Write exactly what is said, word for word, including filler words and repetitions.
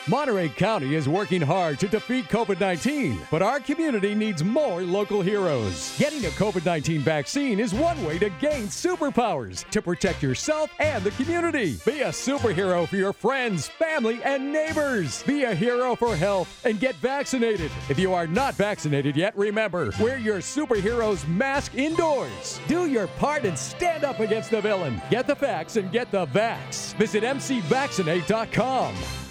Monterey County is working hard to defeat COVID nineteen, but our community needs more local heroes. Getting a COVID nineteen vaccine is one way to gain superpowers to protect yourself and the community. Be a superhero for your friends, family, and neighbors. Be a hero for health and get vaccinated. If you are not vaccinated yet, remember, wear your superhero's mask indoors. Do your part and stand up against the villain. Get the facts and get the vax. Visit m c vaccinate dot com.